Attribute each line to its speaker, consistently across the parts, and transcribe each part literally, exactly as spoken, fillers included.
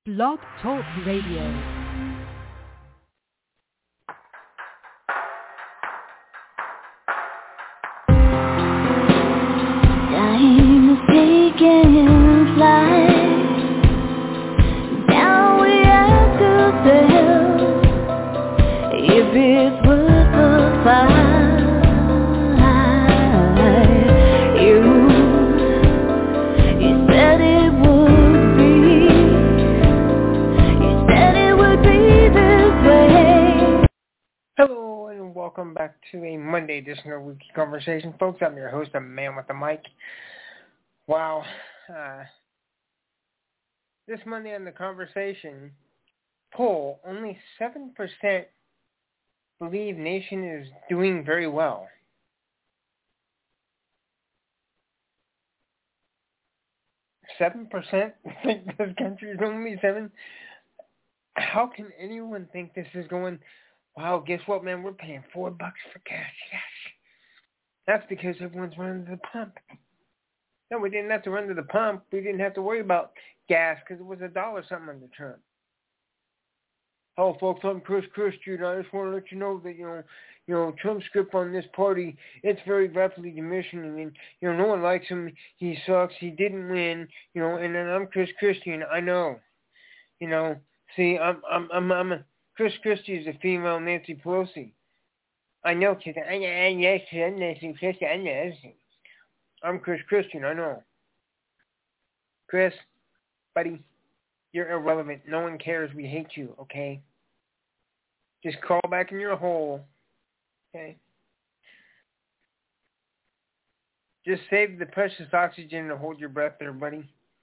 Speaker 1: Blog Talk Radio.
Speaker 2: Time is taking flight. Now we have to tell if it's worth the fight. You, you said it would be. You said it would be this way.
Speaker 3: Hello and welcome back to a Monday edition of Weekly Conversation, folks. I'm your host, a man with the mic. Wow. Uh, this Monday on the Conversation poll, only seven percent believe nation is doing very well. seven percent think this country is only seven? How can anyone think this is going, wow, guess what, man? We're paying four bucks for gas. Yes. That's because everyone's running to the pump. No, we didn't have to run to the pump. We didn't have to worry about gas because it was a dollar something under Trump. Oh, folks, I'm Chris Christian. I just want to let you know that, you know, you know, Trump's grip on this party, it's very rapidly diminishing. And, you know, no one likes him. He sucks. He didn't win. You know, and then I'm Chris Christian. I know. You know, see, I'm, I'm, I'm, I'm a, Chris Christie is a female Nancy Pelosi. I know, kid. I know, yes, I'm Nancy Christie. I know. I'm Chris Christian. I know. Chris, buddy, you're irrelevant. No one cares. We hate you, okay? Just crawl back in your hole, okay? Just save the precious oxygen and hold your breath there, buddy.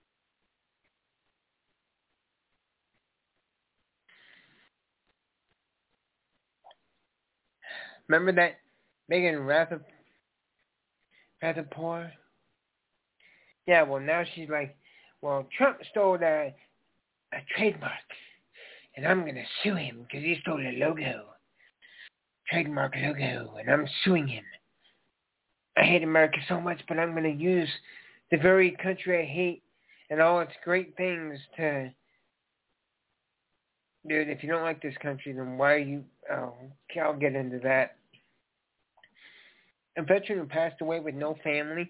Speaker 3: Remember that Megan Rapaport? Rapaport? Yeah, well, now she's like, well, Trump stole a, a trademark, and I'm going to sue him because he stole a logo, trademark logo, and I'm suing him. I hate America so much, but I'm going to use the very country I hate and all its great things to... Dude, if you don't like this country, then why are you... Oh, okay, I'll get into that. A veteran who passed away with no family.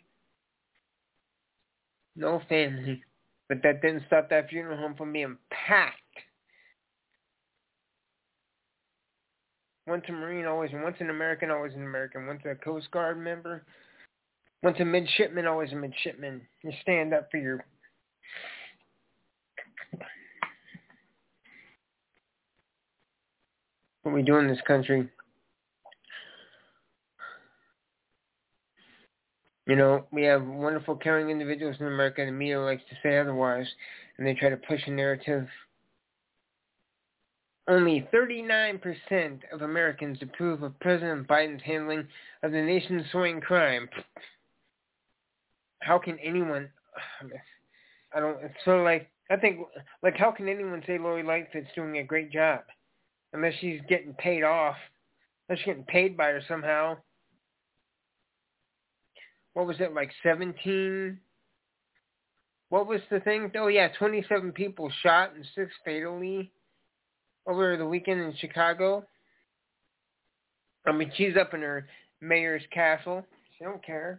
Speaker 3: No family. But that didn't stop that funeral home from being packed. Once a Marine, always, once an American, always an American. Once a Coast Guard member, once a midshipman, always a midshipman. You stand up for your... What we do in this country. You know, we have wonderful, caring individuals in America, and the media likes to say otherwise, and they try to push a narrative. Only thirty-nine percent of Americans approve of President Biden's handling of the nation's soaring crime. How can anyone... I don't... It's sort of like... I think, like, how can anyone say Lori Lightfoot's doing a great job? Unless she's getting paid off. Unless she's getting paid by her somehow. What was it, like seventeen? What was the thing? Oh, yeah, twenty-seven people shot and six fatally over the weekend in Chicago. I mean, she's up in her mayor's castle. She don't care.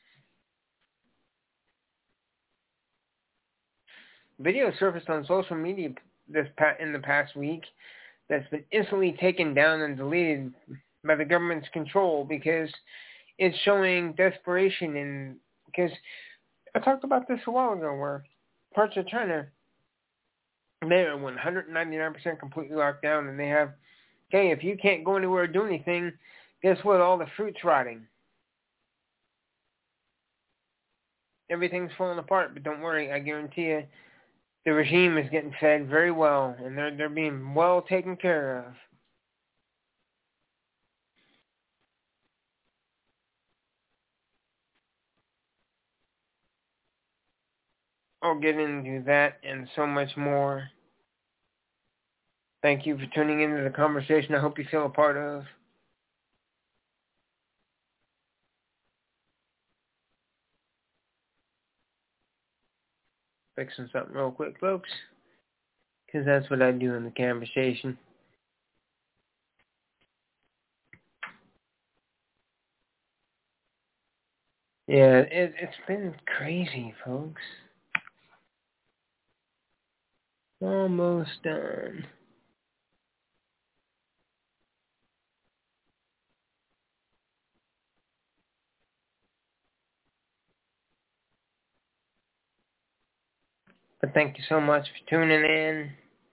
Speaker 3: Video surfaced on social media this pa- in the past week that's been instantly taken down and deleted by the government's control because it's showing desperation in, because I talked about this a while ago where parts of China, they are one hundred ninety-nine percent completely locked down and they have, okay, if you can't go anywhere or do anything, guess what? All the fruit's rotting. Everything's falling apart, but don't worry, I guarantee you the regime is getting fed very well and they're, they're being well taken care of. I'll get into that and so much more. Thank you for tuning into the conversation I hope you feel a part of. Fixing something real quick, folks. because that's what I do in the conversation. Yeah, it, it's been crazy, folks. Almost done. But thank you so much for tuning in.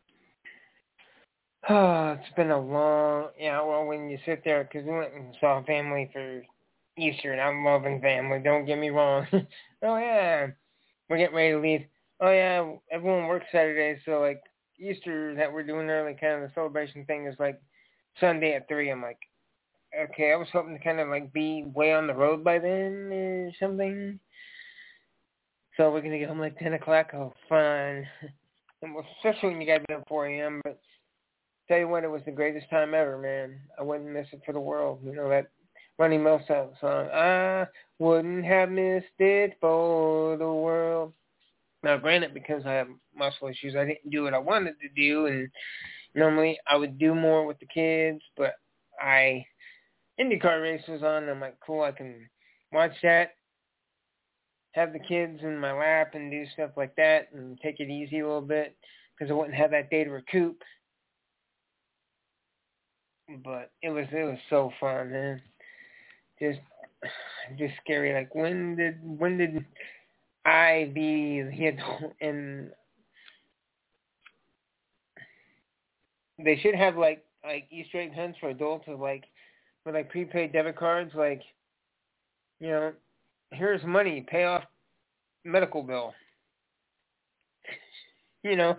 Speaker 3: Oh, it's been a long, yeah, well, when you sit there, because we went and saw family for Easter, and I'm loving family, don't get me wrong. Oh, yeah, we're getting ready to leave. Oh, yeah, everyone works Saturday, so, like, Easter that we're doing early, kind of the celebration thing is, like, Sunday at three. I'm like, okay, I was hoping to kind of, like, be way on the road by then or something. So we're going to get home, like, ten o'clock. Oh, fun. And well, especially when you got to be up four a.m., but tell you what, it was the greatest time ever, man. I wouldn't miss it for the world. You know, that Ronnie Milsap song, I wouldn't have missed it for the world. Now, granted, because I have muscle issues, I didn't do what I wanted to do, and normally I would do more with the kids, but I, IndyCar race was on, and I'm like, cool, I can watch that, have the kids in my lap and do stuff like that and take it easy a little bit because I wouldn't have that day to recoup. But it was it was so fun, man. Just just scary. Like when did when did I be the adult? And they should have like like Easter egg hunts for adults with like with like prepaid debit cards. Like, you know, here's money, pay off medical bill. You know.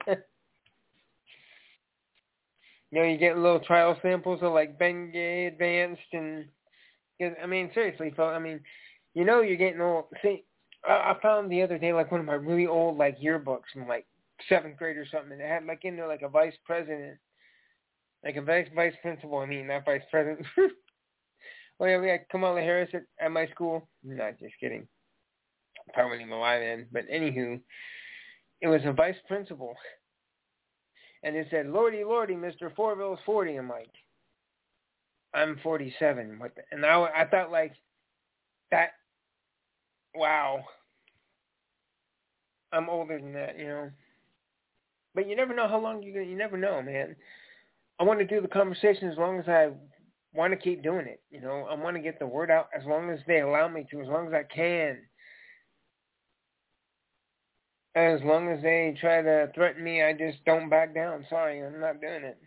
Speaker 3: You know, you get little trial samples of like Bengay Advanced, and I mean, seriously, folks. I mean, you know, you're getting old. See, I, I found the other day like one of my really old like yearbooks from like seventh grade or something, and it had like in there like a vice president, like a vice vice principal. I mean, not vice president. Oh yeah, we had Kamala Harris at, at my school. Not just kidding. Probably wasn't even alive then, but anywho, it was a vice principal. And it said, Lordy, Lordy, Mister Forville's forty. I'm like, I'm forty-seven. What the? And I, I thought, like, that, wow, I'm older than that, you know. But you never know how long you're going to, you never know, man. I want to do the conversation as long as I want to keep doing it, you know. I want to get the word out as long as they allow me to, as long as I can. As long as they try to threaten me, I just don't back down. Sorry, I'm not doing it.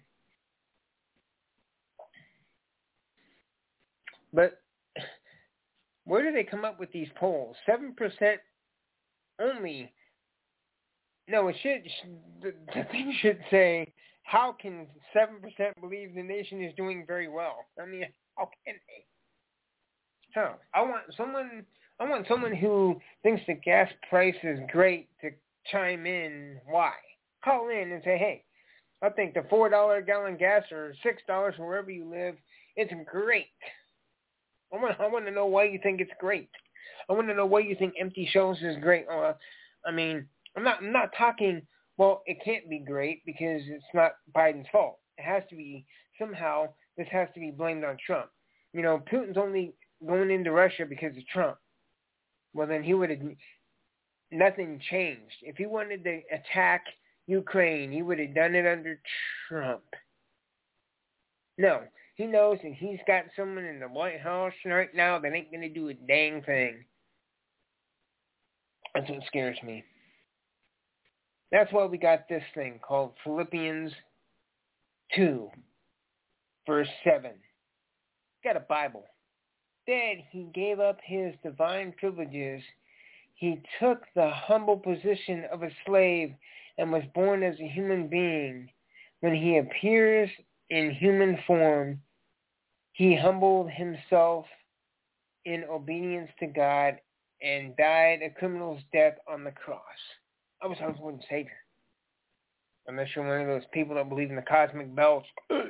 Speaker 3: But where do they come up with these polls? seven percent only. No, it should, the, the thing should say, how can seven percent believe the nation is doing very well? I mean, how can they? How? I want someone, I want someone who thinks the gas price is great to chime in. Why? Call in and say, hey, I think the four dollars a gallon gas or six dollars wherever you live, it's great. I want, I want to know why you think it's great. I want to know why you think empty shelves is great. Uh, I mean, I'm not, I'm not talking, well, it can't be great because it's not Biden's fault. It has to be, somehow, this has to be blamed on Trump. You know, Putin's only going into Russia because of Trump. Well, then he would have, nothing changed. If he wanted to attack Ukraine, he would have done it under Trump. No, he knows that he's got someone in the White House right now that ain't going to do a dang thing. That's what scares me. That's why we got this thing called Philippians two, verse seven. Got a Bible. That he gave up his divine privileges. He took the humble position of a slave and was born as a human being. When he appears in human form, he humbled himself in obedience to God and died a criminal's death on the cross. I was our Lord and Savior. Unless you're one of those people that believe in the cosmic belts.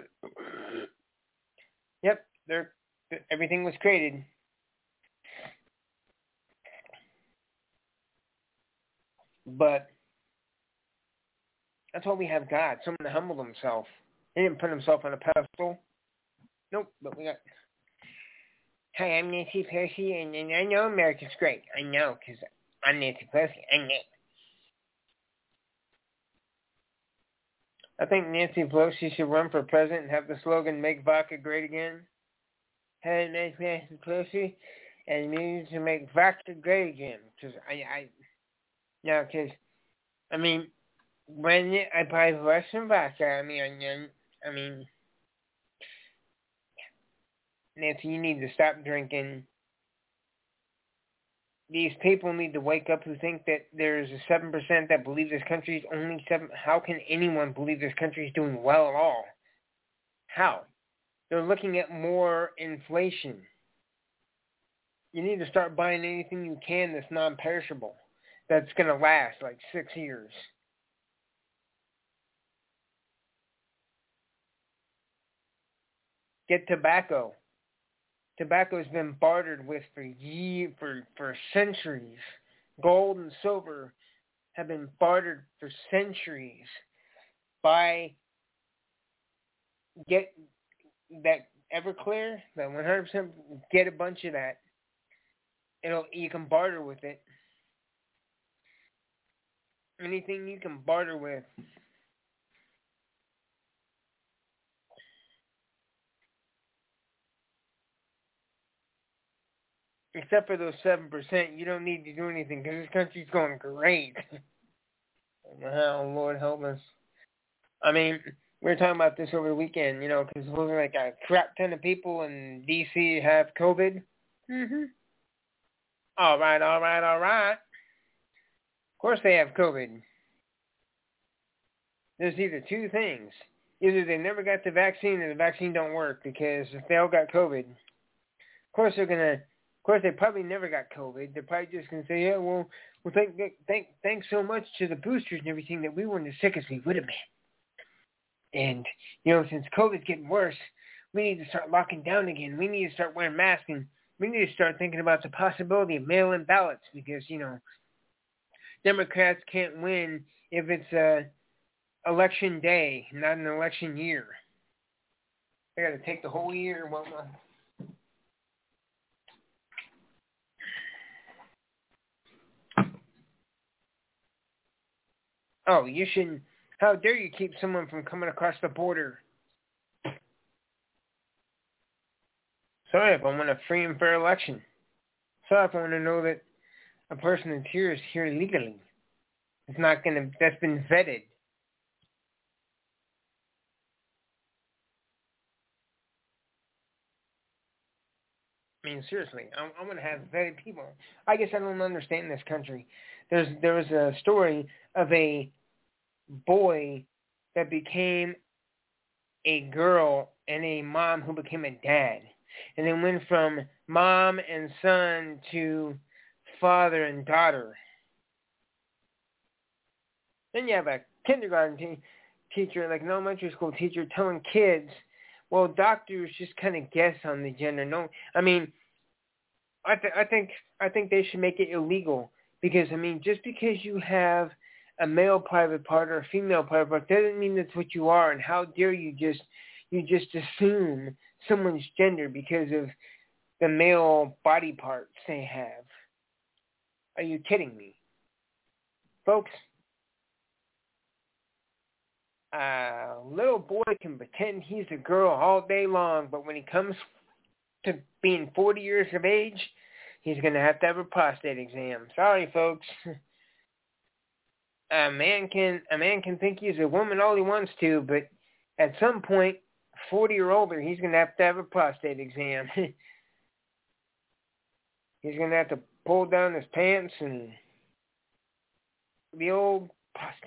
Speaker 3: Yep, they're, everything was created. But That's why we have God, someone to humble himself. He didn't put himself on a pedestal. Nope, but we got... Hi, I'm Nancy Pelosi, and, and I know America's great. I know, because I'm Nancy Pelosi. I know. I think Nancy Pelosi should run for president and have the slogan, Make Vodka Great Again. Hey, Nancy Pelosi, and we need to make vodka great again. Because I, I, no, because, I mean, when I buy Russian vodka, I mean, I, I mean, Nancy, you need to stop drinking. These people need to wake up who think that there's a seven percent that believe this country is only seven. How can anyone believe this country is doing well at all? How? They're looking at more inflation. You need to start buying anything you can that's non-perishable, that's going to last like six years. Get tobacco. Tobacco has been bartered with for ye for for centuries. Gold and silver have been bartered for centuries. Buy, get that Everclear, that one hundred percent, get a bunch of that. It'll you can barter with it. Anything you can barter with. Except for those seven percent, you don't need to do anything because this country's going great. Oh, Lord help us. I mean, we were talking about this over the weekend, you know, because it was like a crap ton of people in D C have COVID. Mm-hmm. All right, all right, all right. Of course they have COVID. There's either two things. Either they never got the vaccine or the vaccine don't work, because if they all got COVID, of course they're going to Of course, they probably never got COVID. They're probably just going to say, yeah, well, well, thank, thank, thanks so much to the boosters and everything that we weren't as sick as we would have been. And, you know, since COVID's getting worse, we need to start locking down again. We need to start wearing masks, and we need to start thinking about the possibility of mail-in ballots because, you know, Democrats can't win if it's uh, election day, not an election year. They got to take the whole year. Well, uh, Oh, you shouldn't. How dare you keep someone from coming across the border? Sorry if I want a free and fair election. Sorry if I want to know that a person that's here is here legally. It's not going to, that's been vetted. I mean, seriously, I'm, I'm going to have vetted people. I guess I don't understand this country. There's There was a story of a boy that became a girl and a mom who became a dad. And then went from mom and son to father and daughter. Then you have a kindergarten te- teacher, like an elementary school teacher, telling kids, well, doctors just kind of guess on the gender. No, I mean, I, th- I think I think they should make it illegal because, I mean, just because you have a male private part or a female private part doesn't mean that's what you are. And how dare you just you just assume someone's gender because of the male body parts they have? Are you kidding me? Folks, a little boy can pretend he's a girl all day long, but when he comes to being forty years of age, he's going to have to have a prostate exam. Sorry, folks. A man can a man can think he's a woman all he wants to, but at some point, forty or older, he's going to have to have a prostate exam. He's going to have to pull down his pants and the old prostate.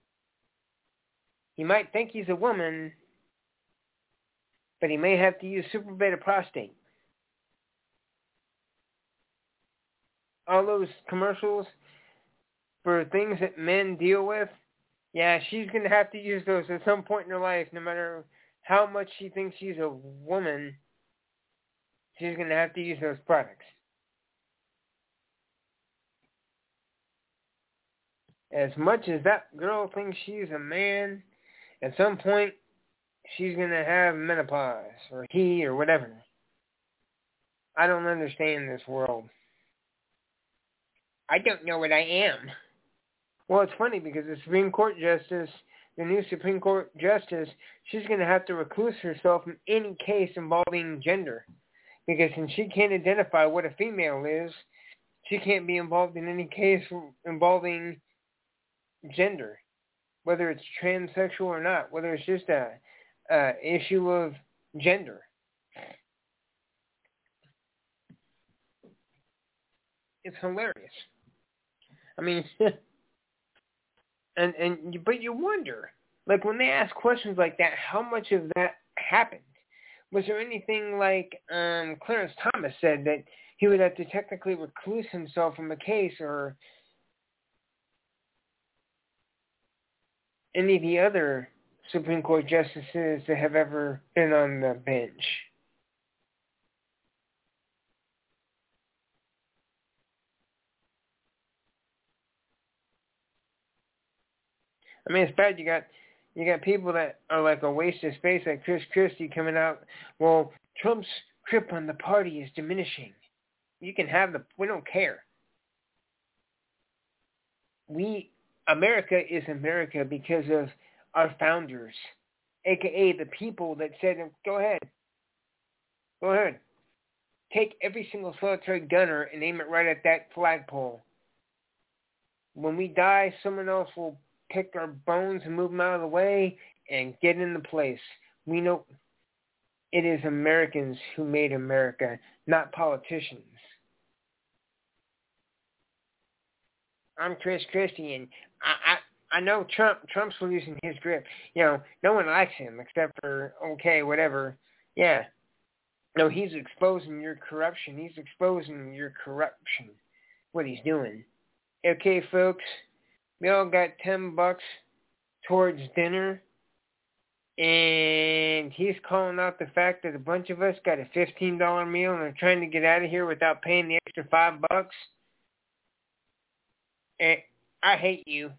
Speaker 3: He might think he's a woman, but he may have to use super beta prostate. All those commercials for things that men deal with, yeah, she's going to have to use those at some point in her life, no matter how much she thinks she's a woman, she's going to have to use those products. As much as that girl thinks she's a man, at some point she's going to have menopause, or he, or whatever. I don't understand this world. I don't know what I am. Well, it's funny because the Supreme Court Justice, the new Supreme Court Justice, she's going to have to recluse herself from any case involving gender. Because since she can't identify what a female is, she can't be involved in any case involving gender, whether it's transsexual or not, whether it's just a, a issue of gender. It's hilarious. I mean, and and but you wonder, like when they ask questions like that, how much of that happened? Was there anything like um, Clarence Thomas said that he would have to technically recluse himself from a case, or any of the other Supreme Court justices that have ever been on the bench? I mean, it's bad. You got you got people that are like a waste of space, like Chris Christie coming out. Well, Trump's grip on the party is diminishing. You can have the. We don't care. We America is America because of our founders, aka the people that said, "Go ahead, go ahead, take every single solitary gunner and aim it right at that flagpole. When we die, someone else will pick our bones and move them out of the way and get into place." We know it is Americans who made America, not politicians. I'm Chris Christie, and I, I, I know Trump. Trump's losing his grip. You know, no one likes him except for, okay, whatever. Yeah. No, he's exposing your corruption. He's exposing your corruption, what he's doing. Okay, folks. We all got ten bucks towards dinner, and he's calling out the fact that a bunch of us got a fifteen dollar meal and are trying to get out of here without paying the extra five bucks. And I hate you.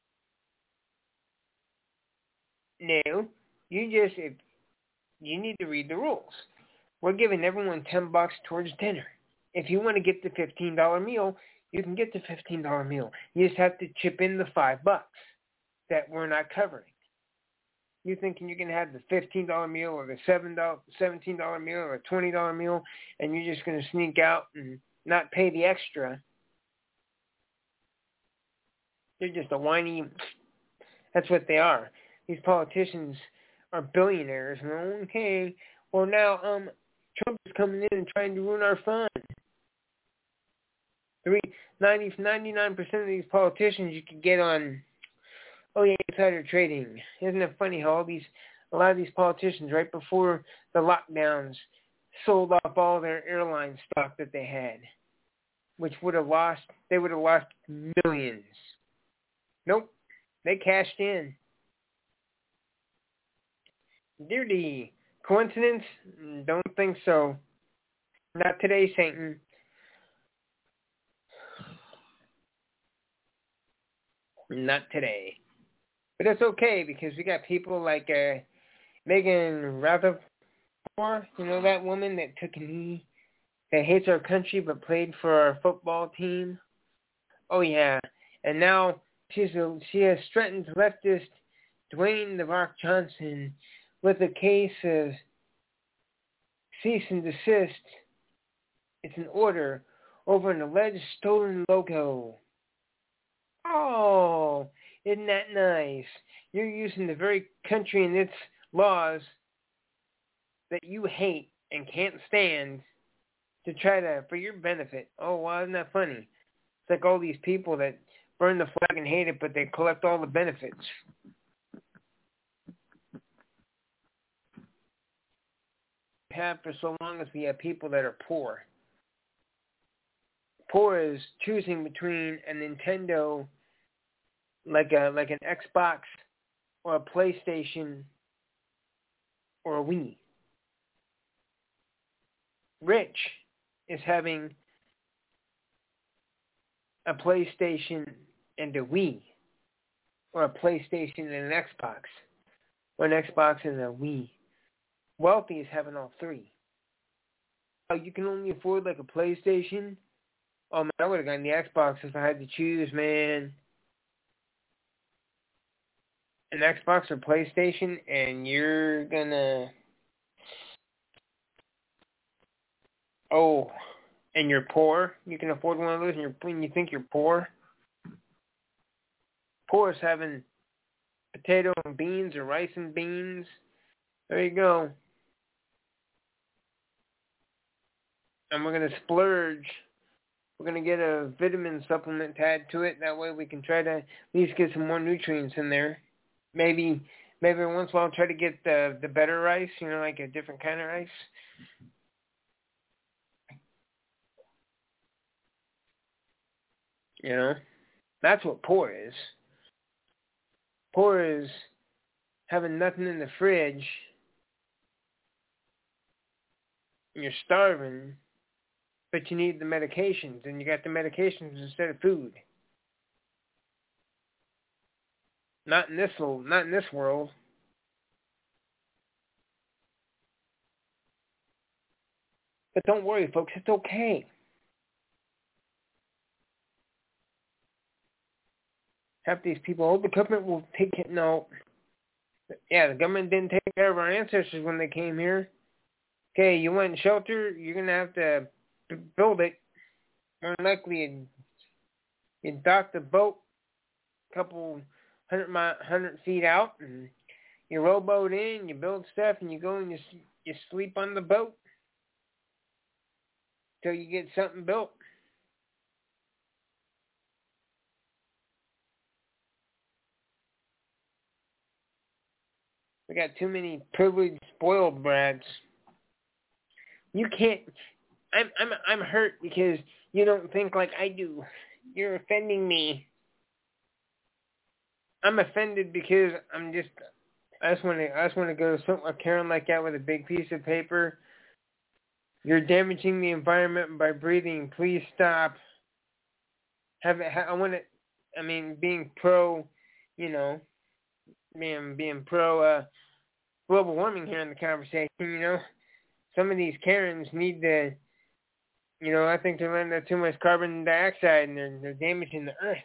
Speaker 3: No, you just, if, you need to read the rules. We're giving everyone ten bucks towards dinner. If you want to get the fifteen dollar meal, you can get the fifteen dollar meal. You just have to chip in the five bucks that we're not covering. You thinking you can have the fifteen dollar meal or the seven dollar, seventeen dollar meal or a twenty dollar meal, and you're just going to sneak out and not pay the extra. They're just a whiny, that's what they are. These politicians are billionaires. And okay, well now um, Trump is coming in and trying to ruin our fun. Three, ninety, ninety-nine percent of these politicians you could get on, oh yeah, insider trading. Isn't it funny how all these, a lot of these politicians right before the lockdowns sold off all their airline stock that they had, which would have lost, they would have lost millions. Nope, they cashed in. Dirty. Coincidence? Don't think so. Not today, Satan. Not today. But that's okay because we got people like uh, Megan Rapaport, you know that woman that took a knee, that hates our country but played for our football team? Oh yeah. And now she's a, she has threatened leftist Dwayne The Rock Johnson with a case of cease and desist. It's an order over an alleged stolen logo. Oh, isn't that nice? You're using the very country and its laws that you hate and can't stand to try to, for your benefit. Oh, wow, isn't that funny? It's like all these people that burn the flag and hate it, but they collect all the benefits. We have for so long as we have people that are poor. Poor is choosing between a Nintendo, like a like an Xbox, or a PlayStation, or a Wii. Rich is having a PlayStation and a Wii. or a PlayStation and an Xbox, or an Xbox and a Wii. Wealthy is having all three. Oh, you can only afford like a PlayStation? Oh man, I would have gotten the Xbox if I had to choose, man. An Xbox or PlayStation, and you're gonna... Oh, and you're poor? You can afford one of those and, you're, and you think you're poor? Poor is having potato and beans or rice and beans. There you go. And we're going to splurge. We're going to get a vitamin supplement to add to it. That way we can try to at least get some more nutrients in there. Maybe maybe once in a while try to get the, the better rice, you know, like a different kind of rice. You know? That's what poor is. Poor is having nothing in the fridge. And you're starving. But you need the medications, and you got the medications instead of food. Not in this world. Not in this world. But don't worry, folks. It's okay. Half these people, oh, the government will take it. No. Yeah, the government didn't take care of our ancestors when they came here. Okay, you want shelter? You're gonna have to build it. More than likely, you, you dock the boat a couple hundred mi- hundred feet out, and you rowboat in, you build stuff, and you go and you you sleep on the boat till you get something built. We got too many privileged, spoiled brats. You can't. I'm I'm I'm hurt because you don't think like I do. You're offending me. I'm offended because I'm just. I just want to. I just want to go to some, a Karen like that with a big piece of paper. You're damaging the environment by breathing. Please stop. Have it. I want to. I mean, being pro. You know, being being pro uh, global warming here in the conversation. You know, some of these Karens need to. You know, I think they're letting out too much carbon dioxide and they're, they're damaging the earth.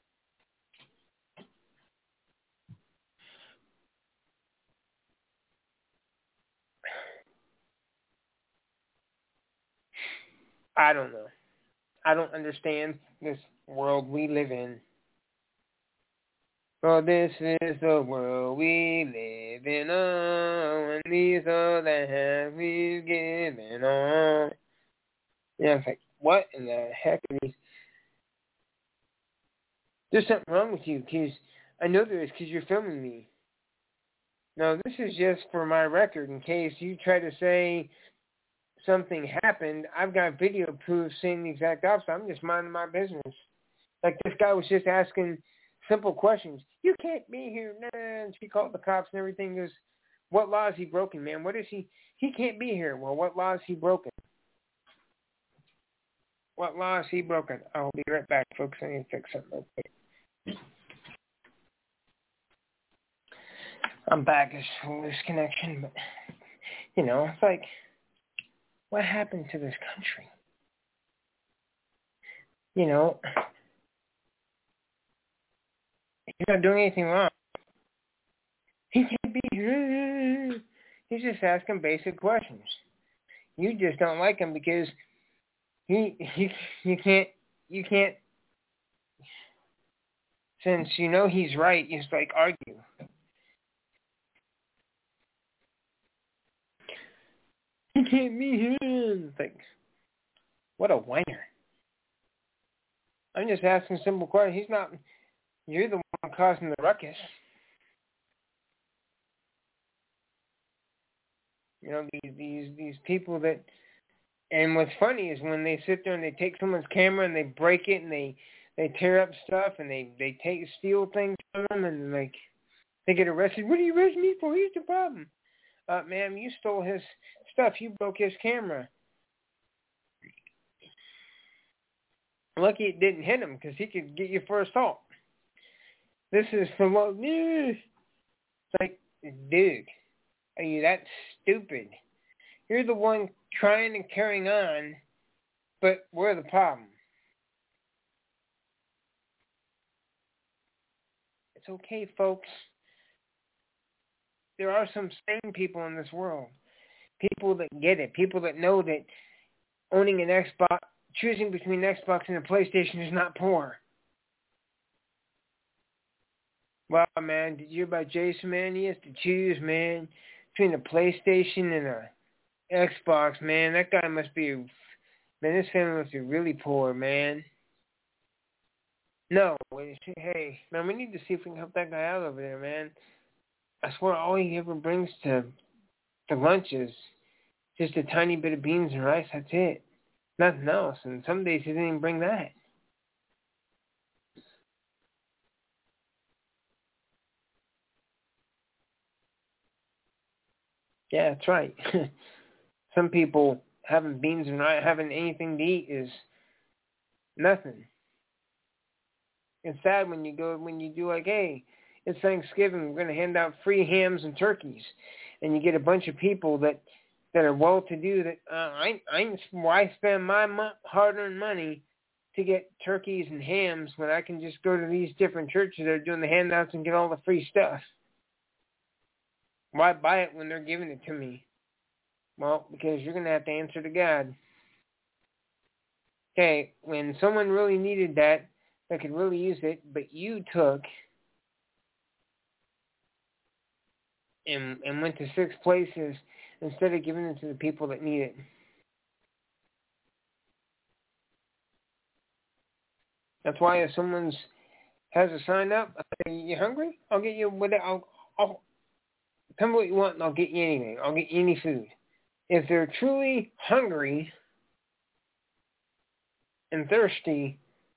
Speaker 3: I don't know. I don't understand this world we live in. Oh, this is the world we live in, oh, and these are the hands we've given on. Yeah, it's like, what in the heck are these? There's something wrong with you, because I know there is, because you're filming me. No, this is just for my record, in case you try to say something happened. I've got video proof saying the exact opposite. I'm just minding my business. Like this guy was just asking simple questions. You can't be here. Nah. And she called the cops and everything. Goes, what law is he broken, man? What is he? He can't be here. Well, what law is he broken? What law is he broken? I'll be right back, folks. I need to fix something real quick. I'm back. It's a loose connection, but, you know, it's like, what happened to this country? You know, he's not doing anything wrong. He can't be here. He's just asking basic questions. You just don't like him because he, he you can't, you can't, since you know he's right, you just like argue. He can't be here. It's like, what a whiner. I'm just asking simple questions. He's not, you're the one causing the ruckus. You know, these, these, these people that, and what's funny is when they sit there and they take someone's camera and they break it and they, they tear up stuff and they, they take, steal things from them and like, they get arrested. What are you arresting me for? Here's the problem. Uh, ma'am, you stole his stuff. You broke his camera. Lucky it didn't hit him because he could get you for assault. This is for what? It's like, dude, are you that stupid? You're the one trying and carrying on, but we're the problem. It's okay, folks. There are some sane people in this world. People that get it. People that know that owning an Xbox, choosing between Xbox and a PlayStation is not poor. Wow, man, did you hear about Jason, man? He has to choose, man, between a PlayStation and a Xbox, man. That guy must be, man, this family must be really poor, man. No, hey, man, we need to see if we can help that guy out over there, man. I swear all he ever brings to the lunch is just a tiny bit of beans and rice. That's it. Nothing else. And some days he didn't even bring that. Yeah, that's right. Some people having beans and rice, having anything to eat is nothing. It's sad when you go, when you do like, hey, it's Thanksgiving, we're going to hand out free hams and turkeys. And you get a bunch of people that, that are well-to-do that, uh, I, I, why spend my mo- hard-earned money to get turkeys and hams when I can just go to these different churches that are doing the handouts and get all the free stuff? Why buy it when they're giving it to me? Well, because you're going to have to answer to God. Okay, when someone really needed that, that could really use it, but you took and and went to six places instead of giving it to the people that need it. That's why if someone's has a sign up, I say, you hungry? I'll get you what I'll I'll tell me what you want and I'll get you anything. I'll get you any food. If they're truly hungry and thirsty,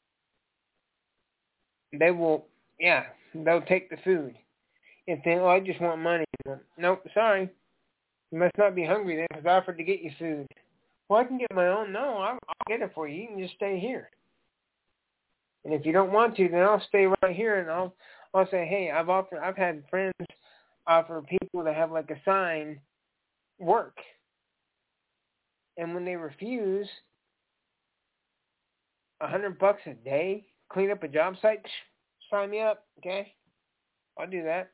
Speaker 3: they will, yeah, they'll take the food. If they, oh, I just want money. Nope, sorry. You must not be hungry then, because I offered to get you food. Well, I can get my own. No, I'll, I'll get it for you. You can just stay here. And if you don't want to, then I'll stay right here, and I'll I'll say, hey, I've offered. I've had friends offer people that have like a sign work, and when they refuse, a hundred bucks a day, clean up a job site, sign me up, okay? I'll do that.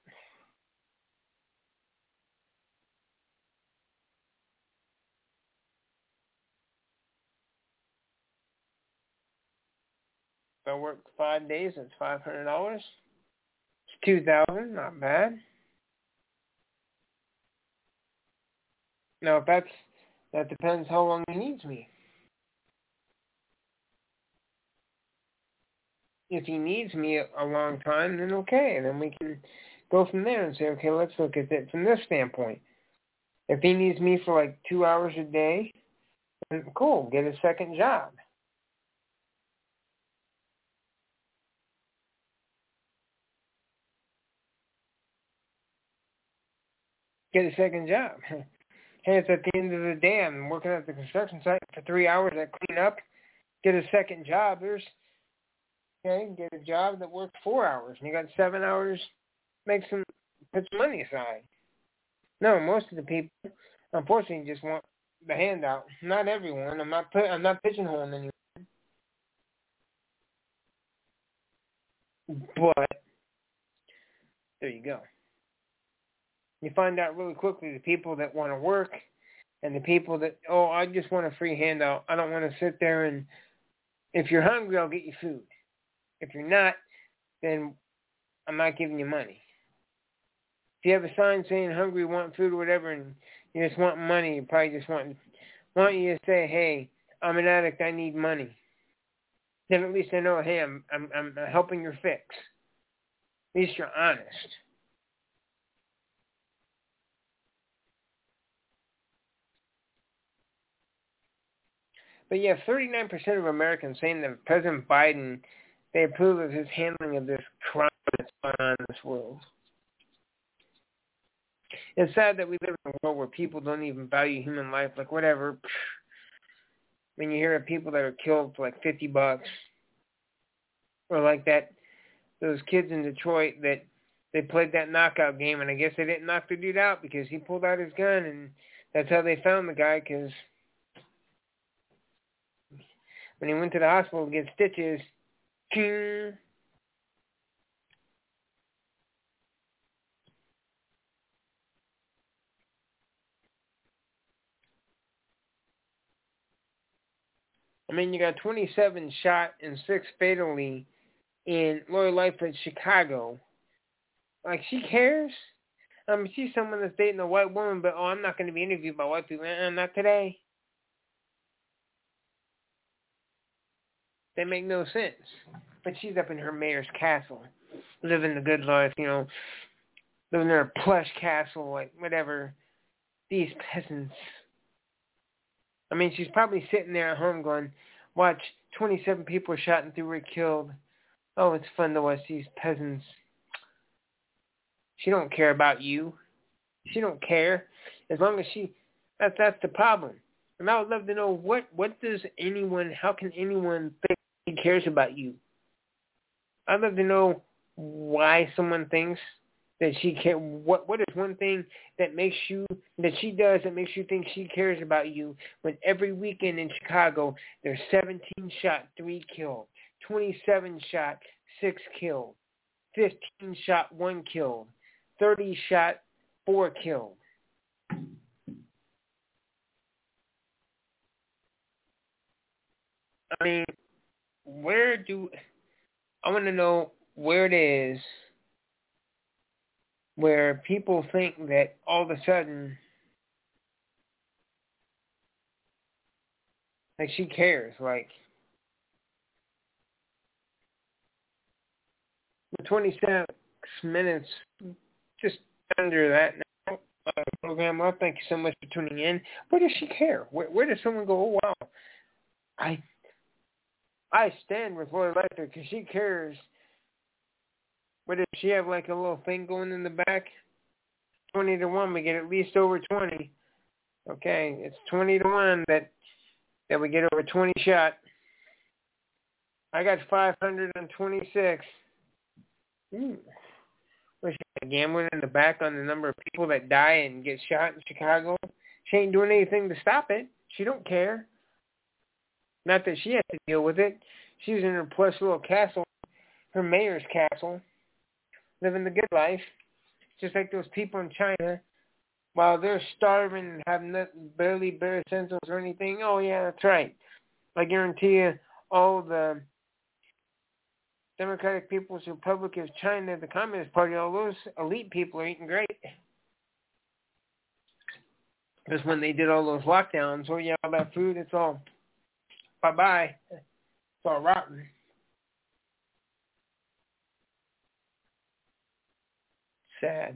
Speaker 3: If I work five days, that's five hundred dollars. It's two thousand, not bad. Now, if that's that depends how long he needs me. If he needs me a, a long time, then okay, then we can go from there and say, okay, let's look at it from this standpoint. If he needs me for like two hours a day, then cool, get a second job. Get a second job. Hey, it's at the end of the day. I'm working at the construction site for three hours. I clean up, get a second job. There's, okay, get a job that works four hours. And you got seven hours, make some, put some money aside. No, most of the people, unfortunately, just want the handout. Not everyone. I'm not put, I'm not pigeonholing anyone. But there you go. You find out really quickly the people that want to work and the people that, oh, I just want a free handout. I don't want to sit there and, if you're hungry, I'll get you food. If you're not, then I'm not giving you money. If you have a sign saying hungry, want food or whatever, and you just want money, you probably just want, want you to say, hey, I'm an addict, I need money. Then at least I know, hey, I'm, I'm, I'm helping your fix. At least you're honest. But yeah, thirty-nine percent of Americans saying that President Biden, they approve of his handling of this crime that's going on in this world. It's sad that we live in a world where people don't even value human life, like whatever. When you hear of people that are killed for like fifty bucks, or like that those kids in Detroit that they played that knockout game, and I guess they didn't knock the dude out because he pulled out his gun, and that's how they found the guy, because when he went to the hospital to get stitches, king, I mean, you got twenty-seven shot and six fatally in Lori Lightfoot, Chicago. Like, she cares? I mean, she's someone that's dating a white woman, but, oh, I'm not going to be interviewed by white people. Uh, not today. They make no sense. But she's up in her mayor's castle, living the good life, you know, living in her plush castle, like, whatever. These peasants. I mean, she's probably sitting there at home going, watch, twenty-seven people were shot and three were killed. Oh, it's fun to watch these peasants. She don't care about you. She don't care. As long as she, that's, that's the problem. And I would love to know, what, what does anyone, how can anyone think he cares about you? I'd love to know why someone thinks that she care. What what is one thing that makes you, that she does that makes you think she cares about you, when every weekend in Chicago there's seventeen shot, three killed, twenty-seven shot, six killed, fifteen shot, one killed, thirty shot, four killed. I mean, where do I want to know where it is where people think that all of a sudden, like, she cares. Like, twenty-six minutes, just under that now, uh, program. Well, thank you so much for tuning in. Where does she care? Where, where does someone go, oh, wow, I I stand with Lori Lightfoot because she cares. What does she have, like a little thing going in the back? twenty to one, we get at least over twenty. Okay, it's twenty to one that that we get over twenty shot. I got five hundred twenty-six. Ooh. Was she gambling in the back on the number of people that die and get shot in Chicago? She ain't doing anything to stop it. She don't care. Not that she has to deal with it. She's in her plush little castle, her mayor's castle, living the good life, just like those people in China. While they're starving and have nothing, barely bare essentials or anything, oh yeah, that's right. I guarantee you, all the Democratic People's Republic of China, the Communist Party, all those elite people are eating great. Because when they did all those lockdowns, oh yeah, all that food, it's all bye-bye. It's all rotten. Sad.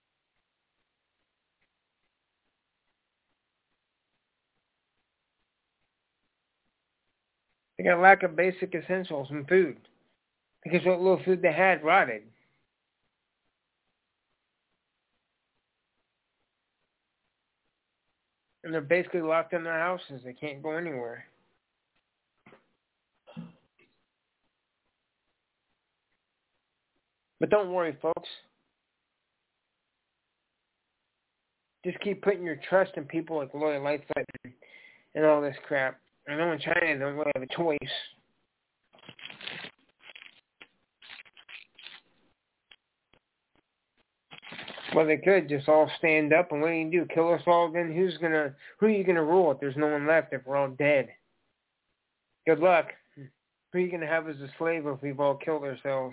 Speaker 3: They got lack of basic essentials and food. Because what little food they had rotted. And they're basically locked in their houses. They can't go anywhere. But don't worry, folks. Just keep putting your trust in people like Lori Lightfoot and, and all this crap. I know in China they don't really have a choice. Well, they could just all stand up and what do you do? Kill us all? Then who's gonna? Who are you gonna rule if there's no one left? If we're all dead? Good luck. Who are you gonna have as a slave if we've all killed ourselves?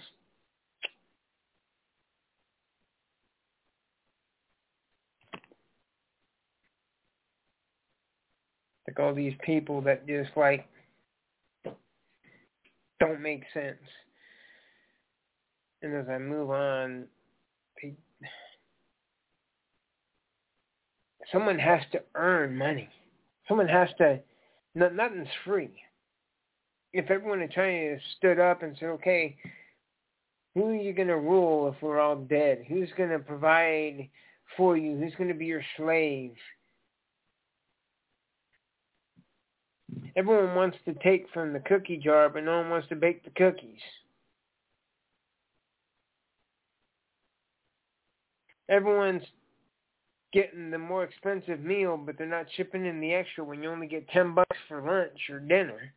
Speaker 3: Like all these people that just like don't make sense. And as I move on, they, someone has to earn money. Someone has to. No, nothing's free. If everyone in China stood up and said, okay, who are you going to rule if we're all dead? Who's going to provide for you? Who's going to be your slave? Everyone wants to take from the cookie jar, but no one wants to bake the cookies. everyone's getting the more expensive meal, but they're not chipping in the extra when you only get ten bucks for lunch or dinner.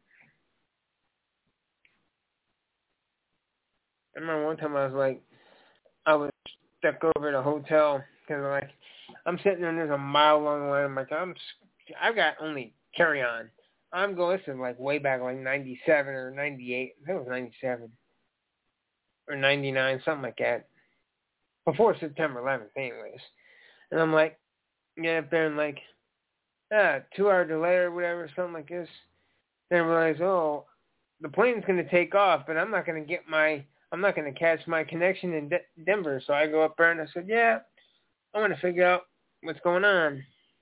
Speaker 3: I remember one time I was like, I was stuck over at a hotel because like I'm sitting there and there's a mile long line. I'm like, I'm, I've got only carry on. I'm going, this is like way back, like ninety-seven or ninety-eight. I think it was ninety-seven or ninety-nine, something like that. Before September eleventh, anyways. And I'm like, get up there and like, ah, two hour delay or whatever, something like this. Then I realize, oh, the plane's going to take off, but I'm not going to get my, I'm not going to catch my connection in De- Denver. So I go up there and I said, yeah, I want to figure out what's going on.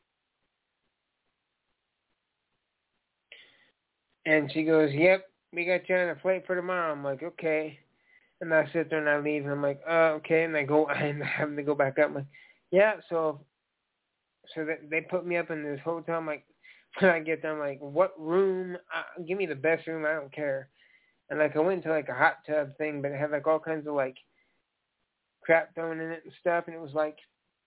Speaker 3: And she goes, yep, we got you on a flight for tomorrow. I'm like, okay. And I sit there and I leave and I'm like, oh, okay. And I go, I'm having to go back up. I'm like, yeah, so so that they put me up in this hotel. I'm like, when I get there, I'm like, what room? Uh, give me the best room. I don't care. And like I went to like a hot tub thing, but it had like all kinds of like crap thrown in it and stuff. And it was like,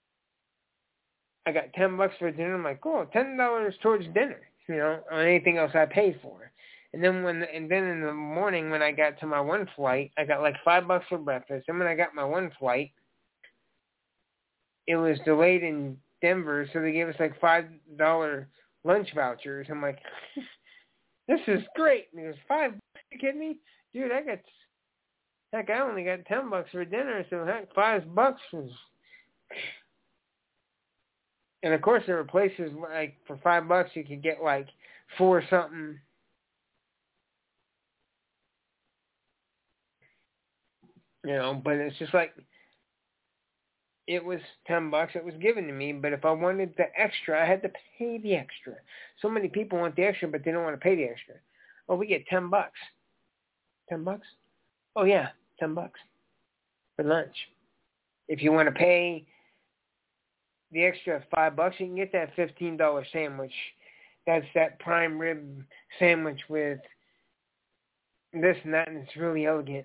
Speaker 3: I got ten bucks for dinner. I'm like, oh, ten dollars towards dinner, you know, on anything else I paid for. And then when, and then in the morning when I got to my one flight, I got like five bucks for breakfast. And when I got my one flight, it was delayed in Denver, so they gave us like five dollar lunch vouchers. I'm like, this is great. And it was five bucks. Are you kidding me, dude? I got, heck, I only got ten bucks for dinner, so heck, five bucks was. And of course, there were places like for five bucks you could get like four something. You know, but it's just like, it was ten bucks. It was given to me, but if I wanted the extra, I had to pay the extra. So many people want the extra, but they don't want to pay the extra. Oh, we get ten bucks. Ten bucks? Oh yeah, ten bucks for lunch. If you want to pay the extra five bucks, you can get that fifteen dollar sandwich. That's that prime rib sandwich with this and that, and it's really elegant.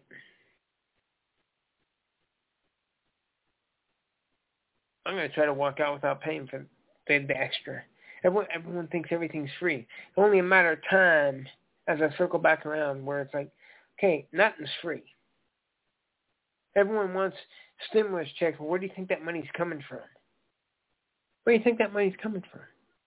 Speaker 3: I'm going to try to walk out without paying for the, the extra. Everyone, everyone thinks everything's free. It's only a matter of time as I circle back around where it's like, okay, nothing's free. Everyone wants stimulus checks. Well, where do you think that money's coming from? Where do you think that money's coming from?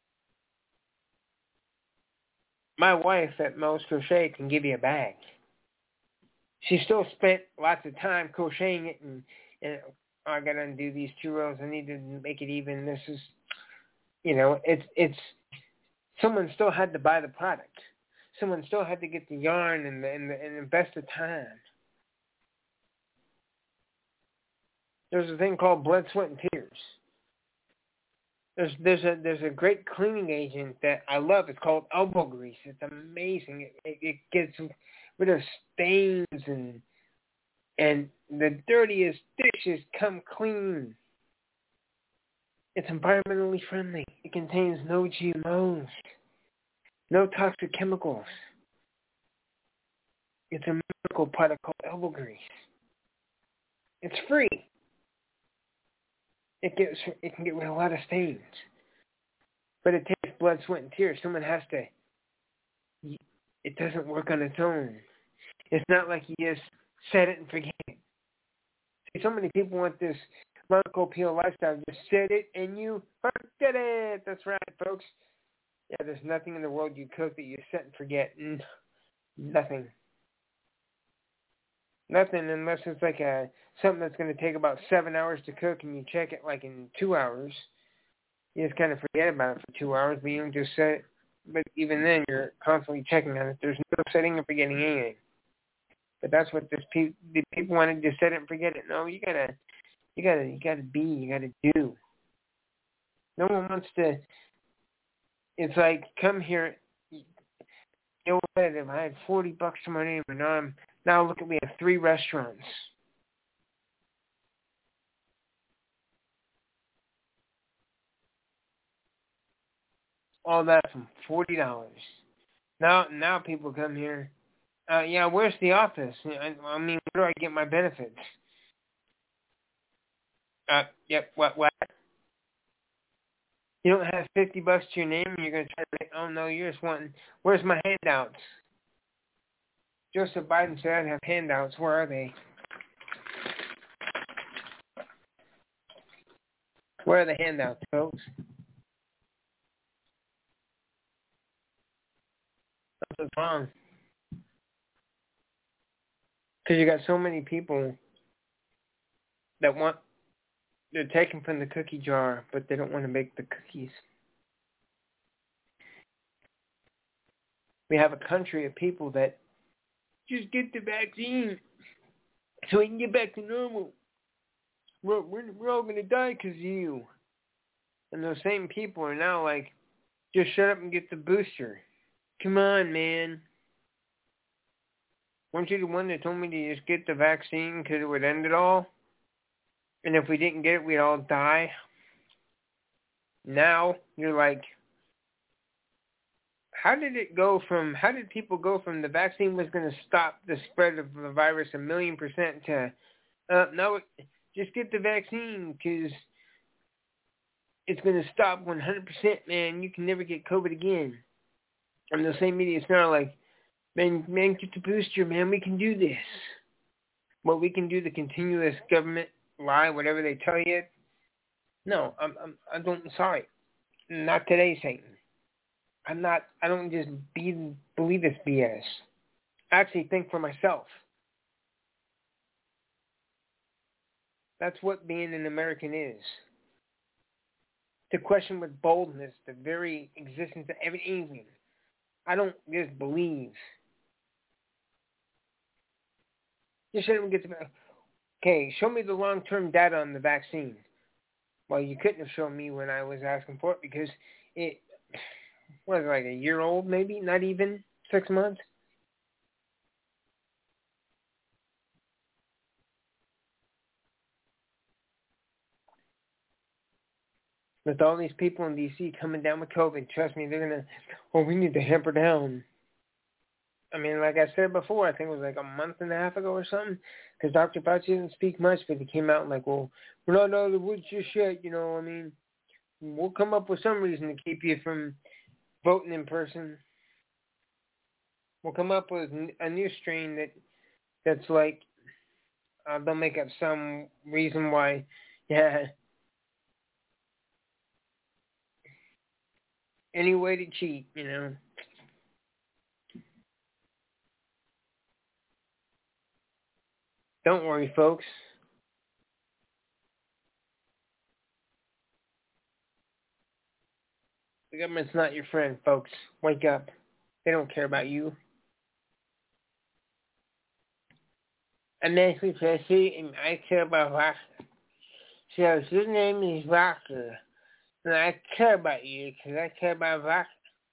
Speaker 3: My wife at Mel's Crochet can give you a bag. She still spent lots of time crocheting it and, and oh, I got to undo these two rows. I need to make it even. This is, you know, it's, it's, someone still had to buy the product. Someone still had to get the yarn and, the, and, the, and invest the time. There's a thing called blood, sweat, and tears. There's, there's a, there's a great cleaning agent that I love. It's called elbow grease. It's amazing. It, it, it gets rid of stains and, and the dirtiest dishes come clean. It's environmentally friendly. It contains no G M Os, no toxic chemicals. It's a miracle product called elbow grease. It's free. It gets it can get rid of a lot of stains, but it takes blood, sweat, and tears. Someone has to. It doesn't work on its own. It's not like you just set it and forget it. So many people want this Marco Peel lifestyle. Just set it and you forget it. That's right, folks. Yeah, there's nothing in the world you cook that you set and forget. Nothing. Nothing unless it's like a something that's going to take about seven hours to cook and you check it like in two hours. You just kind of forget about it for two hours, but you don't just set it. But even then, you're constantly checking on it. There's no setting and forgetting anything. But that's what this pe- the people want to just set it and forget it. No, you gotta, you gotta, you gotta be, you gotta do. No one wants to. It's like, come here. You know what? If I had forty bucks to my name, and now I'm now look at me, I have three restaurants. All that from forty dollars. Now, now people come here. Uh, yeah, where's the office? I, I mean, where do I get my benefits? Uh, yep, what, what? You don't have fifty bucks to your name and you're going to try to make, oh no, you're just wanting, where's my handouts? Joseph Biden said I'd have handouts. Where are they? Where are the handouts, folks? What's wrong? Because you got so many people that want, they're taking from the cookie jar, but they don't want to make the cookies. We have a country of people that just get the vaccine so we can get back to normal. We're, we're, we're all going to die because of you. And those same people are now like, just shut up and get the booster. Come on, man. Weren't you the one that told me to just get the vaccine because it would end it all? And if we didn't get it, we'd all die? Now, you're like, how did it go from, how did people go from the vaccine was going to stop the spread of the virus a million percent to, uh, no, just get the vaccine because it's going to stop one hundred percent, man. You can never get COVID again. And the same media is now like, man, man, get the booster, man. We can do this. Well, we can do the continuous government lie, whatever they tell you. No, I'm, I'm, I don't, sorry. Not today, Satan. I'm not, I don't just be, believe this B S. I actually think for myself. That's what being an American is. To question with boldness the very existence of every alien. I don't just believe. Just let them get the, okay, show me the long-term data on the vaccine. Well, you couldn't have shown me when I was asking for it because it was like a year old maybe, not even six months. With all these people in D C coming down with COVID, trust me, they're going to, oh, we need to hamper down. I mean, like I said before, I think it was like a month and a half ago or something, because Doctor Fauci didn't speak much, but he came out and like, well, we're not out of the woods just yet, you know, I mean, we'll come up with some reason to keep you from voting in person. We'll come up with a new strain that that's like, uh, they'll make up some reason why, yeah, any way to cheat, you know. Don't worry, folks. The government's not your friend, folks. Wake up. They don't care about you. I'm Nancy Plessy, and I care about Rocker. So if your name is Rocker, then I care about you because I care about Rocker.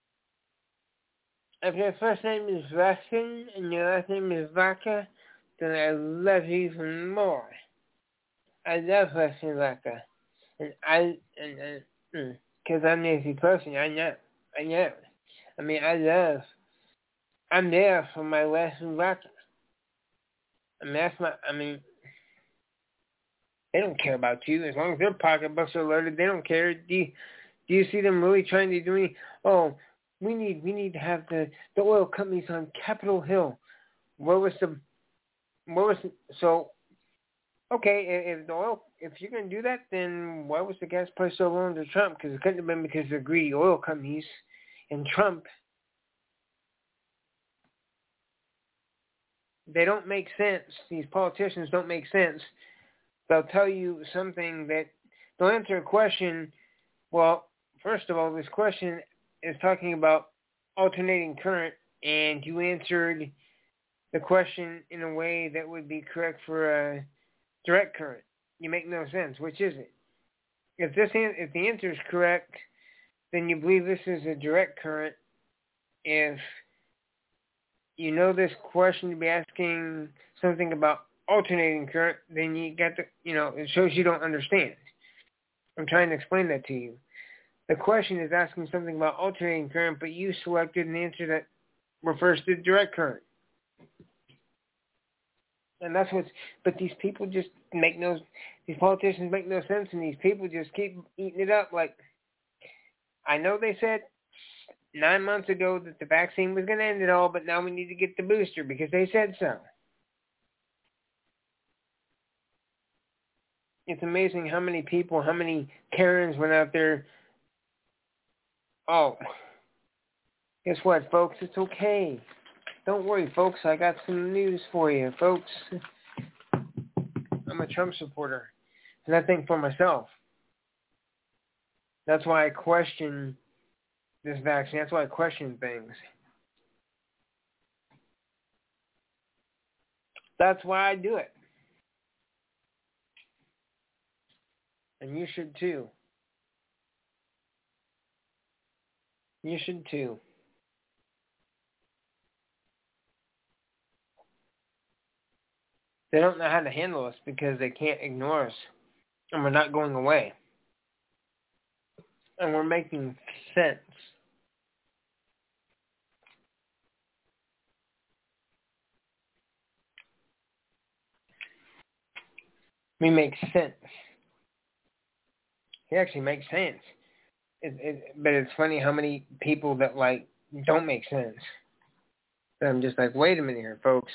Speaker 3: If your first name is Russian and your last name is Rocker, then I love you even more. I love Russian Rocker. And I, and, and, because I'm Nancy Plessy, I know. I know. I mean, I love, I'm there for my Russian Rocker. I mean, that's my, I mean, they don't care about you. As long as their pocketbooks are loaded, they don't care. Do you, do you see them really trying to do any, oh, we need, we need to have the, the oil companies on Capitol Hill. Where was the, where was, the, so, okay, if, if the oil, if you're going to do that, then why was the gas price so low under Trump? Because it couldn't have been because of greedy oil companies and Trump. They don't make sense. These politicians don't make sense. They'll tell you something that, they'll answer a question. Well, first of all, this question is talking about alternating current, and you answered the question in a way that would be correct for a direct current. You make no sense. Which is it? If this, if the answer is correct, then you believe this is a direct current. If you know this question to be asking something about alternating current, then you got to, you know, it shows you don't understand. I'm trying to explain that to you. The question is asking something about alternating current, but you selected an answer that refers to direct current. And that's what's, but these people just make no, these politicians make no sense, and these people just keep eating it up. Like, I know they said nine months ago that the vaccine was going to end it all, but now we need to get the booster because they said so. It's amazing how many people, how many Karens went out there. Oh, guess what, folks? It's okay. Don't worry, folks. I got some news for you, folks. I'm a Trump supporter, and I think for myself. That's why I question this vaccine. That's why I question things. That's why I do it. And you should too. You should too. They don't know how to handle us because they can't ignore us. And we're not going away. And we're making sense. We make sense. He actually makes sense. It, it, but it's funny how many people that, like, don't make sense. And I'm just like, wait a minute here, folks.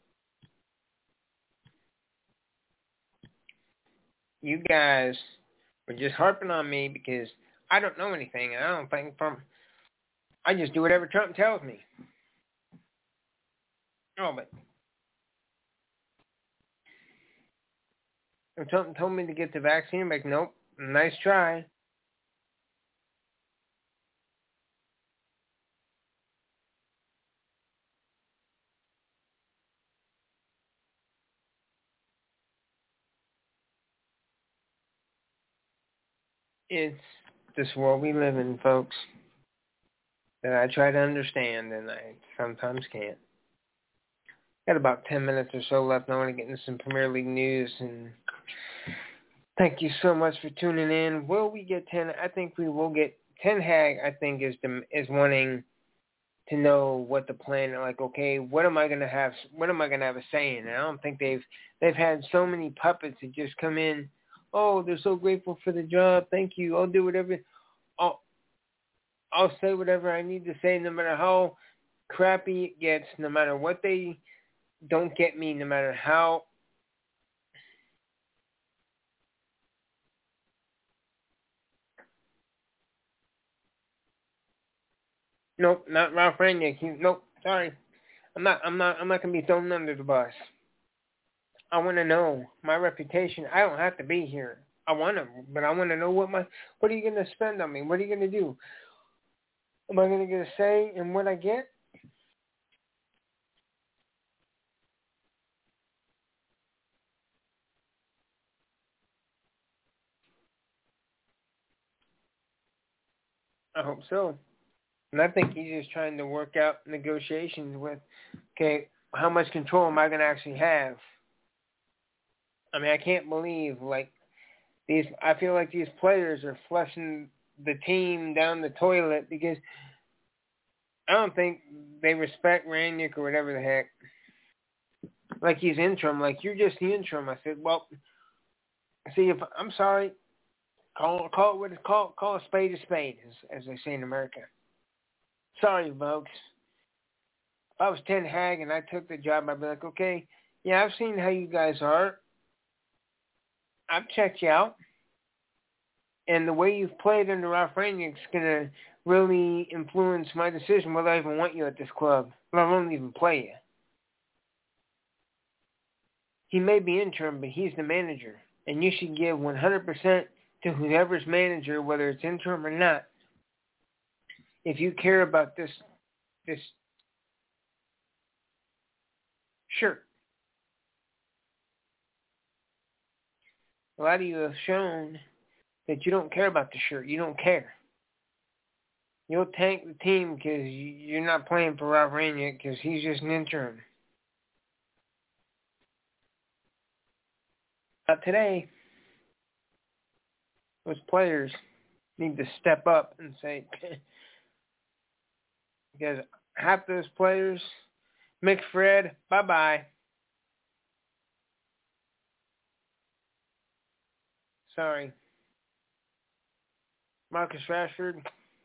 Speaker 3: You guys were just harping on me because I don't know anything, and I don't think from... I just do whatever Trump tells me. Oh, but... if Trump told me to get the vaccine, I'm like, nope, nice try. It's this world we live in, folks, that I try to understand, and I sometimes can't. Got about ten minutes or so left, and I want to get into some Premier League news, and thank you so much for tuning in. Will we get ten? I think we will get Ten Hag. I think is the, is wanting to know what the plan. Like, okay, what am I gonna have? What am I gonna have a say in? And I don't think they've they've had so many puppets that just come in. Oh, they're so grateful for the job. Thank you. I'll do whatever. I'll I'll say whatever I need to say, no matter how crappy it gets, no matter what they don't get me, no matter how. Nope, not Ralph Rangnick. He, nope, sorry. I'm not. I'm not. I'm not gonna be thrown under the bus. I want to know my reputation. I don't have to be here. I want to, but I want to know what my. What are you gonna spend on me? What are you gonna do? Am I gonna get a say in what I get? I hope so. And I think he's just trying to work out negotiations with, okay, how much control am I going to actually have? I mean, I can't believe, like, these, I feel like these players are flushing the team down the toilet because I don't think they respect Rangnick or whatever the heck. Like he's interim, like, you're just the interim. I said, well, see, if I'm sorry, call call it what it's called, call a spade a spade, as, as they say in America. Sorry, folks. If I was Ten Hag and I took the job, I'd be like, okay, yeah, I've seen how you guys are. I've checked you out. And the way you've played under Ralph Rangnick's going to really influence my decision whether I even want you at this club. Let alone even play you. He may be interim, but he's the manager. And you should give one hundred percent to whoever's manager, whether it's interim or not. If you care about this this shirt. A lot of you have shown that you don't care about the shirt. You don't care. You'll tank the team because you're not playing for Ralph Rangnick because he's just an interim. But today, those players need to step up and say, because half those players, McFred, bye-bye. Sorry. Marcus Rashford.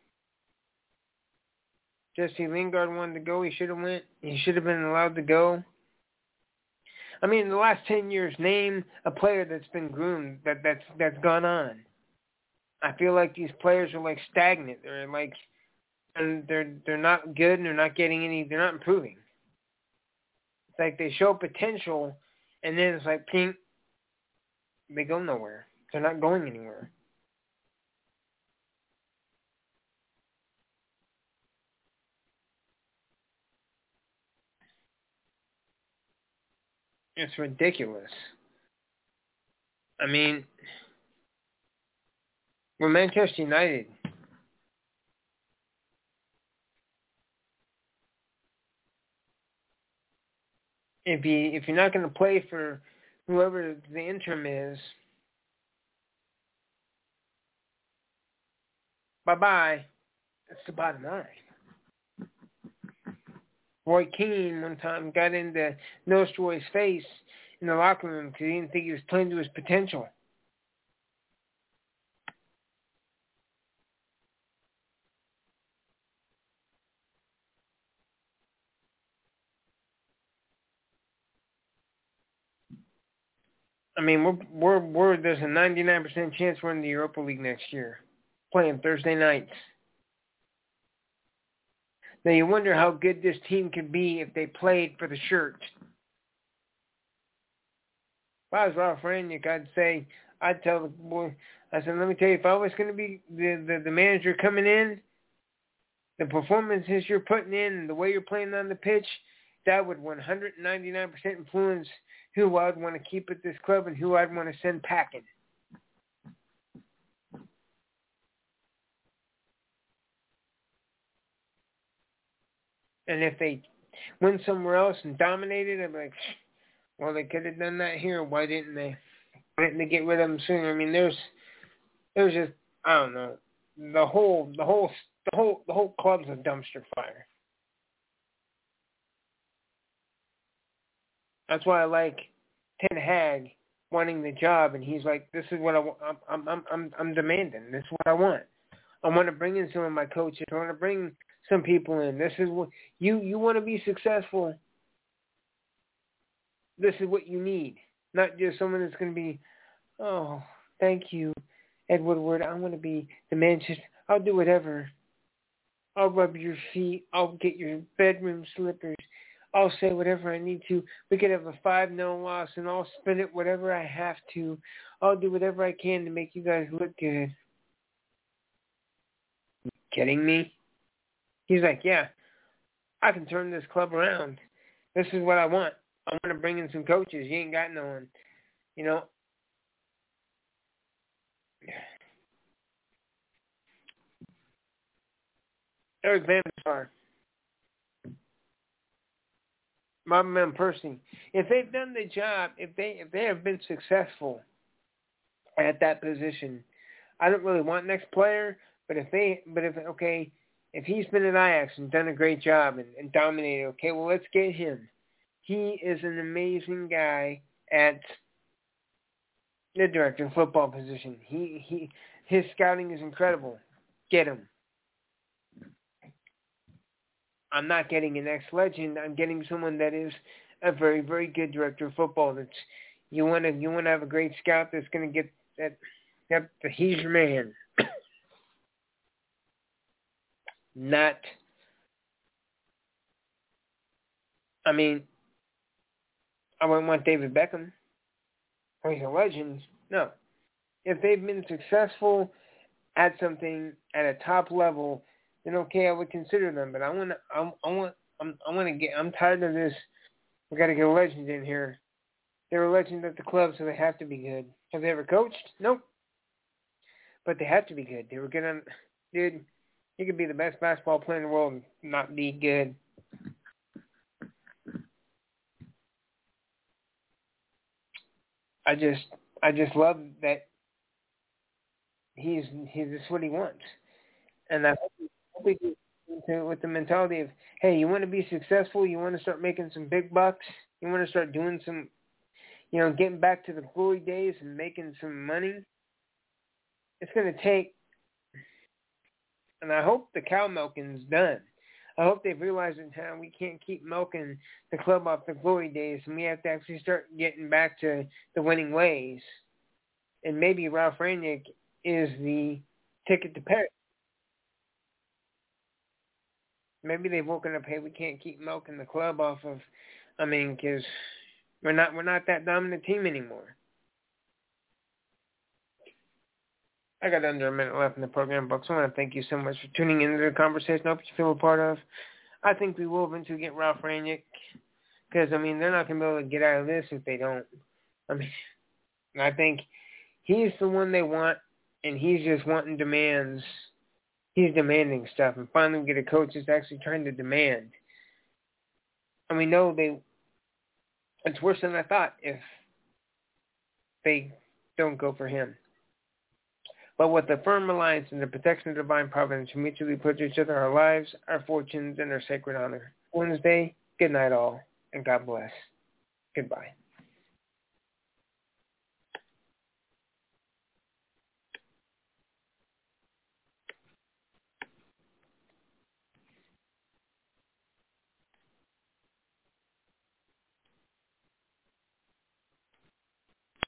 Speaker 3: Jesse Lingard wanted to go. He should have went. He should have been allowed to go. I mean, in the last ten years, name a player that's been groomed that that's that's gone on. I feel like these players are like stagnant. They're like, and they're they're not good, and they're not getting any. They're not improving. It's like they show potential, and then it's like pink. They go nowhere. They're not going anywhere. It's ridiculous. I mean, we're Manchester United. If you if you're not going to play for whoever the interim is, bye bye. That's the bottom line. Roy Keane one time got into Nostroy's face in the locker room because he didn't think he was playing to his potential. I mean, we're we're we're there's a ninety-nine percent chance we're in the Europa League next year, playing Thursday nights. Now you wonder how good this team could be if they played for the shirt. If I was Ralph Rangnick, I'd say, I'd tell the boy, I said, let me tell you, if I was going to be the, the, the manager coming in, the performances you're putting in and the way you're playing on the pitch, that would one hundred ninety-nine percent influence who I'd want to keep at this club and who I'd want to send packing. And if they went somewhere else and dominated, I'd be like, well, they could have done that here. Why didn't they? Why didn't they get rid of them sooner? I mean, there's, there's just, I don't know, the whole, the whole, the whole, the whole club's a dumpster fire. That's why I like Ten Hag wanting the job, and he's like, "This is what I want. I'm, I'm, I'm, I'm demanding. This is what I want. I want to bring in some of my coaches. I want to bring some people in. This is what you, you want to be successful. This is what you need, not just someone that's going to be, oh, thank you, Ed Woodward. I want to be the Manchester. I'll do whatever. I'll rub your feet. I'll get your bedroom slippers. I'll say whatever I need to. We could have a five nil loss, and I'll spend it whatever I have to. I'll do whatever I can to make you guys look good." You kidding me? He's like, yeah, I can turn this club around. This is what I want. I want to bring in some coaches. You ain't got no one. You know? Eric Van Sar. Robin Van Persie. If they've done the job, if they if they have been successful at that position, I don't really want next player. But if they, but if okay, if he's been at Ajax and done a great job and, and dominated, okay, well let's get him. He is an amazing guy at the director of football position. He he his scouting is incredible. Get him. I'm not getting an ex-legend. I'm getting someone that is a very, very good director of football. That's you want to you want to have a great scout that's going to get that. That he's your man. Not. I mean, I wouldn't want David Beckham. Oh, he's a legend. No. If they've been successful at something at a top level, then okay, I would consider them. But I want to, I, I want, I'm, I want to get. I'm tired of this. We got to get a legend in here. They're a legend at the club, so they have to be good. Have they ever coached? Nope. But they have to be good. They were good on, dude. You could be the best basketball player in the world and not be good. I just, I just love that he's, he's this is what he wants, and I hope we do with the mentality of, hey, you want to be successful, you want to start making some big bucks, you want to start doing some, you know, getting back to the glory days and making some money. it's going to take, and I hope the cow milking's done. I hope they've realized in time we can't keep milking the club off the glory days, and we have to actually start getting back to the winning ways. And maybe Ralph Rangnick is the ticket to Paris. Maybe they've woken up, hey, we can't keep milking the club off of, I mean, because we're not, we're not that dominant team anymore. I got under a minute left in the program, Bucks. I want to thank you so much for tuning into the conversation. I hope you feel a part of. I think we will eventually get Ralph Rangnick because, I mean, they're not going to be able to get out of this if they don't. I mean, I think he's the one they want, and he's just wanting demands. He's demanding stuff, and finally we get a coach that's actually trying to demand. And we know they, it's worse than I thought if they don't go for him. But with the firm reliance and the protection of divine providence, we mutually put each other our lives, our fortunes, and our sacred honor. Wednesday, good night all, and God bless. Goodbye.